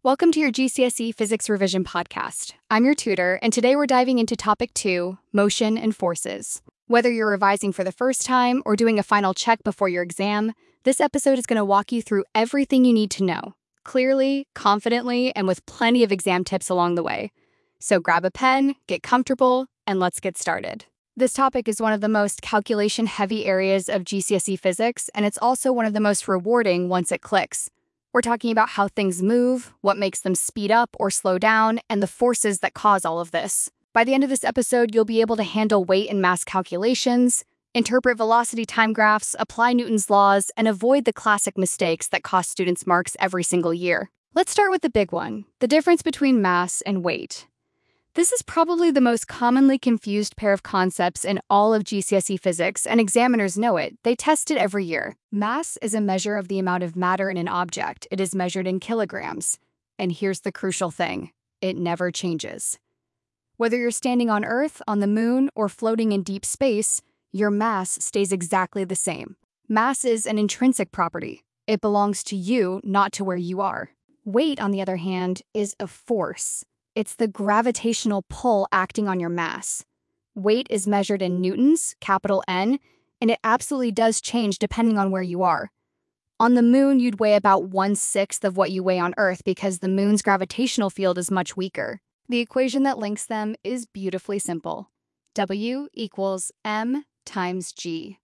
Welcome to your GCSE Physics Revision Podcast. I'm your tutor, and today we're diving into Topic 2, Motion and Forces. Whether you're revising for the first time or doing a final check before your exam, this episode is going to walk you through everything you need to know, clearly, confidently, and with plenty of exam tips along the way. So grab a pen, get comfortable, and let's get started. This topic is one of the most calculation-heavy areas of GCSE physics, and it's also one of the most rewarding once it clicks. We're talking about how things move, what makes them speed up or slow down, and the forces that cause all of this. By the end of this episode, you'll be able to handle weight and mass calculations, interpret velocity time graphs, apply Newton's laws, and avoid the classic mistakes that cost students marks every single year. Let's start with the big one, the difference between mass and weight. This is probably the most commonly confused pair of concepts in all of GCSE physics, and examiners know it. They test it every year. Mass is a measure of the amount of matter in an object. It is measured in kilograms. And here's the crucial thing. It never changes. Whether you're standing on Earth, on the moon, or floating in deep space, your mass stays exactly the same. Mass is an intrinsic property. It belongs to you, not to where you are. Weight, on the other hand, is a force. It's the gravitational pull acting on your mass. Weight is measured in newtons, capital N, and it absolutely does change depending on where you are. On the moon, you'd weigh about 1/6 of what you weigh on Earth because the moon's gravitational field is much weaker. The equation that links them is beautifully simple. W equals m times g.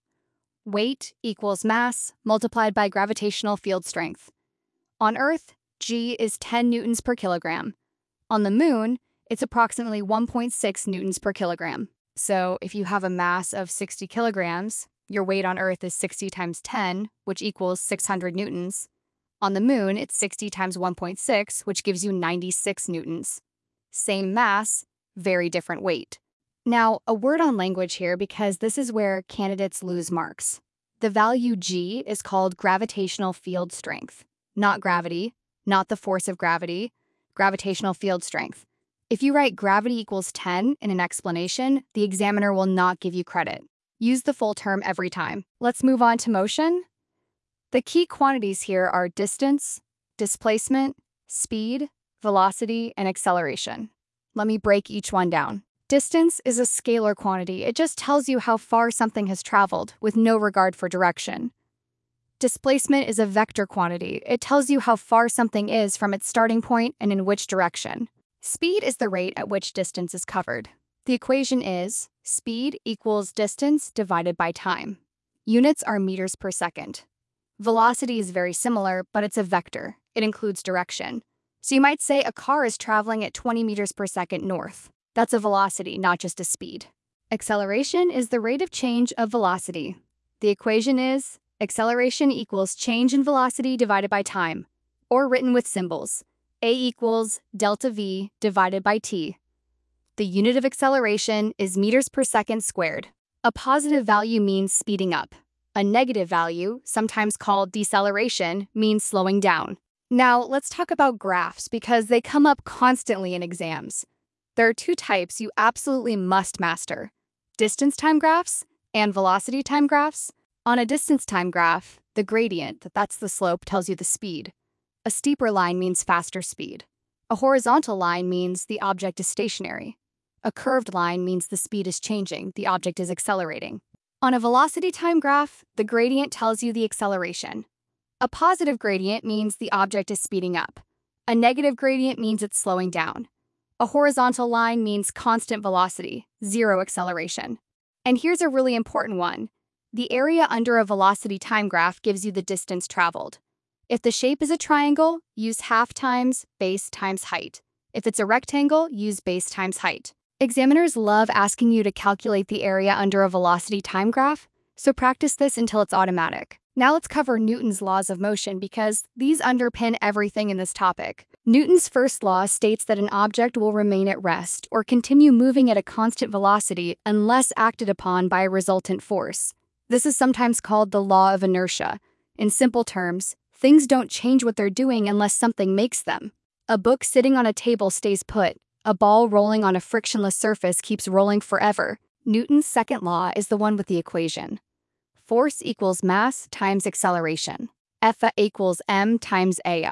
Weight equals mass multiplied by gravitational field strength. On Earth, g is 10 newtons per kilogram. On the moon, it's approximately 1.6 newtons per kilogram. So if you have a mass of 60 kilograms, your weight on Earth is 60 times 10, which equals 600 newtons. On the moon, it's 60 times 1.6, which gives you 96 newtons. Same mass, very different weight. Now, a word on language here because this is where candidates lose marks. The value g is called gravitational field strength, not gravity, not the force of gravity, gravitational field strength. If you write gravity equals 10 in an explanation, the examiner will not give you credit. Use the full term every time. Let's move on to motion. The key quantities here are distance, displacement, speed, velocity, and acceleration. Let me break each one down. Distance is a scalar quantity. It just tells you how far something has traveled, with no regard for direction. Displacement is a vector quantity. It tells you how far something is from its starting point and in which direction. Speed is the rate at which distance is covered. The equation is speed equals distance divided by time. Units are meters per second. Velocity is very similar, but it's a vector. It includes direction. So you might say a car is traveling at 20 meters per second north. That's a velocity, not just a speed. Acceleration is the rate of change of velocity. The equation is acceleration equals change in velocity divided by time, or written with symbols. A equals delta V divided by t. The unit of acceleration is meters per second squared. A positive value means speeding up. A negative value, sometimes called deceleration, means slowing down. Now, let's talk about graphs because they come up constantly in exams. There are two types you absolutely must master: distance time graphs and velocity time graphs. On a distance time graph, the gradient, that's the slope, tells you the speed. A steeper line means faster speed. A horizontal line means the object is stationary. A curved line means the speed is changing, the object is accelerating. On a velocity time graph, the gradient tells you the acceleration. A positive gradient means the object is speeding up. A negative gradient means it's slowing down. A horizontal line means constant velocity, zero acceleration. And here's a really important one. The area under a velocity time graph gives you the distance traveled. If the shape is a triangle, use half times base times height. If it's a rectangle, use base times height. Examiners love asking you to calculate the area under a velocity time graph, so practice this until it's automatic. Now let's cover Newton's laws of motion because these underpin everything in this topic. Newton's first law states that an object will remain at rest or continue moving at a constant velocity unless acted upon by a resultant force. This is sometimes called the law of inertia. In simple terms, things don't change what they're doing unless something makes them. A book sitting on a table stays put. A ball rolling on a frictionless surface keeps rolling forever. Newton's second law is the one with the equation. Force equals mass times acceleration. F equals m times area.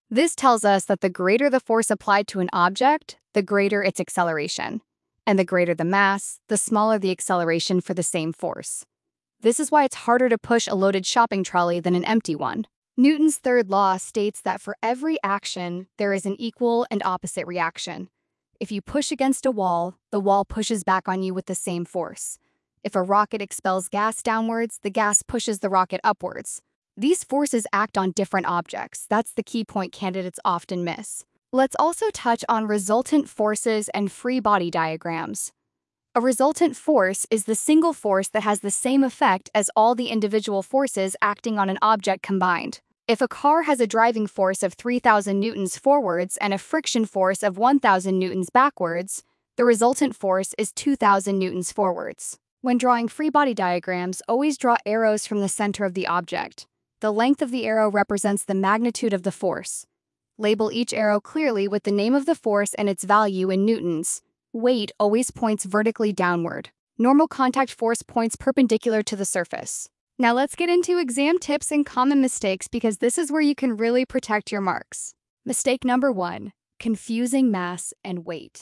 This tells us that the greater the force applied to an object, the greater its acceleration. And the greater the mass, the smaller the acceleration for the same force. This is why it's harder to push a loaded shopping trolley than an empty one. Newton's third law states that for every action, there is an equal and opposite reaction. If you push against a wall, the wall pushes back on you with the same force. If a rocket expels gas downwards, the gas pushes the rocket upwards. These forces act on different objects. That's the key point candidates often miss. Let's also touch on resultant forces and free body diagrams. A resultant force is the single force that has the same effect as all the individual forces acting on an object combined. If a car has a driving force of 3,000 newtons forwards and a friction force of 1,000 newtons backwards, the resultant force is 2,000 newtons forwards. When drawing free body diagrams, always draw arrows from the center of the object. The length of the arrow represents the magnitude of the force. Label each arrow clearly with the name of the force and its value in newtons. Weight always points vertically downward. Normal contact force points perpendicular to the surface. Now let's get into exam tips and common mistakes because this is where you can really protect your marks. Mistake number 1, confusing mass and weight.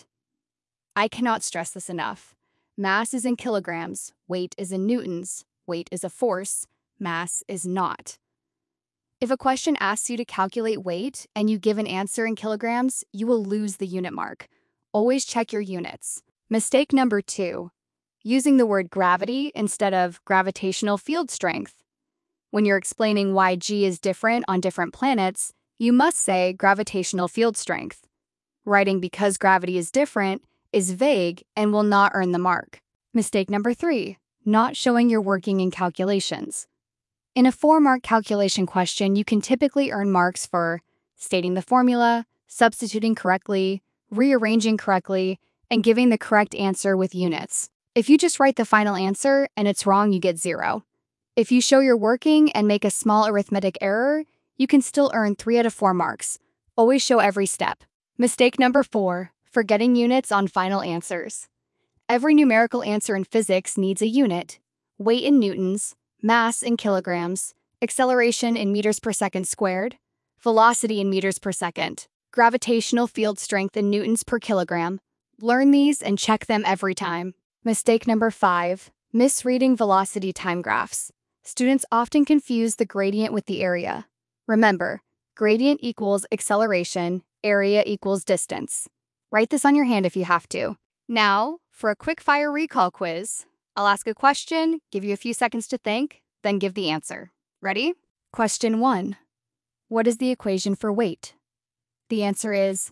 I cannot stress this enough. Mass is in kilograms, weight is in newtons, weight is a force, mass is not. If a question asks you to calculate weight and you give an answer in kilograms, you will lose the unit mark. Always check your units. Mistake number 2, using the word gravity instead of gravitational field strength. When you're explaining why G is different on different planets, you must say gravitational field strength. Writing because gravity is different is vague and will not earn the mark. Mistake number 3, not showing your working in calculations. In a 4-mark calculation question, you can typically earn marks for stating the formula, substituting correctly, rearranging correctly, and giving the correct answer with units. If you just write the final answer and it's wrong, you get 0. If you show your working and make a small arithmetic error, you can still earn 3 out of 4 marks. Always show every step. Mistake number 4, forgetting units on final answers. Every numerical answer in physics needs a unit. Weight in newtons, mass in kilograms, acceleration in meters per second squared, velocity in meters per second, gravitational field strength in newtons per kilogram. Learn these and check them every time. Mistake number 5, misreading velocity time graphs. Students often confuse the gradient with the area. Remember, gradient equals acceleration, area equals distance. Write this on your hand if you have to. Now, for a quick-fire recall quiz, I'll ask a question, give you a few seconds to think, then give the answer. Ready? Question 1. What is the equation for weight? The answer is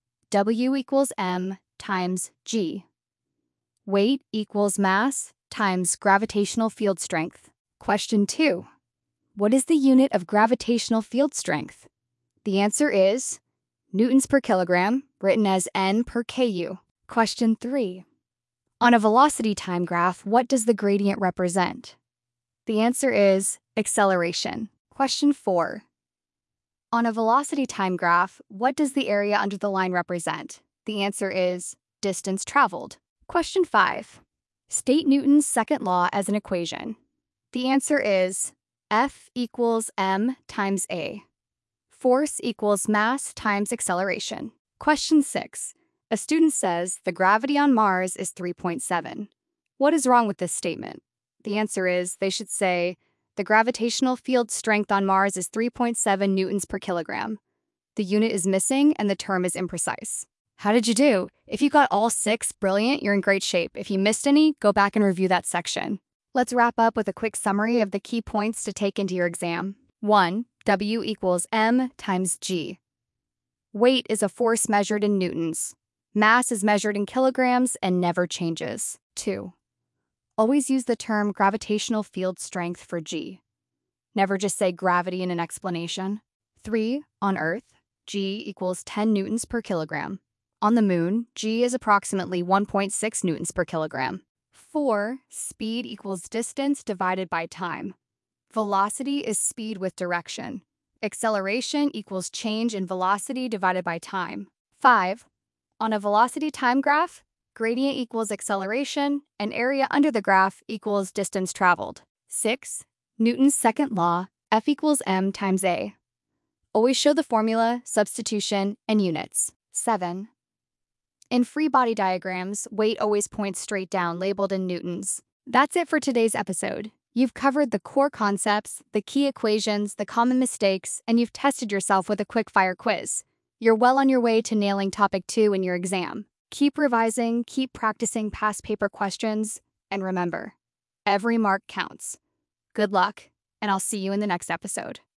W equals m times g. Weight equals mass times gravitational field strength. Question 2. What is the unit of gravitational field strength? The answer is newtons per kilogram, written as N per kU. Question 3. On a velocity time graph, what does the gradient represent? The answer is acceleration. Question 4. On a velocity time graph, what does the area under the line represent? The answer is distance traveled. Question 5. State Newton's second law as an equation. The answer is F equals m times a. Force equals mass times acceleration. Question 6. A student says the gravity on Mars is 3.7. What is wrong with this statement? The answer is they should say the gravitational field strength on Mars is 3.7 newtons per kilogram. The unit is missing and the term is imprecise. How did you do? If you got all 6, brilliant, you're in great shape. If you missed any, go back and review that section. Let's wrap up with a quick summary of the key points to take into your exam. 1. W equals m times g. Weight is a force measured in newtons. Mass is measured in kilograms and never changes. 2. Always use the term gravitational field strength for g. Never just say gravity in an explanation. 3. On Earth, g equals 10 newtons per kilogram. On the moon, g is approximately 1.6 newtons per kilogram. 4. Speed equals distance divided by time. Velocity is speed with direction. Acceleration equals change in velocity divided by time. 5. On a velocity time graph, gradient equals acceleration, and area under the graph equals distance traveled. 6. Newton's second law, F equals m times a. Always show the formula, substitution, and units. 7. In free body diagrams, weight always points straight down, labeled in newtons. That's it for today's episode. You've covered the core concepts, the key equations, the common mistakes, and you've tested yourself with a quick-fire quiz. You're well on your way to nailing topic 2 in your exam. Keep revising, keep practicing past paper questions, and remember, every mark counts. Good luck, and I'll see you in the next episode.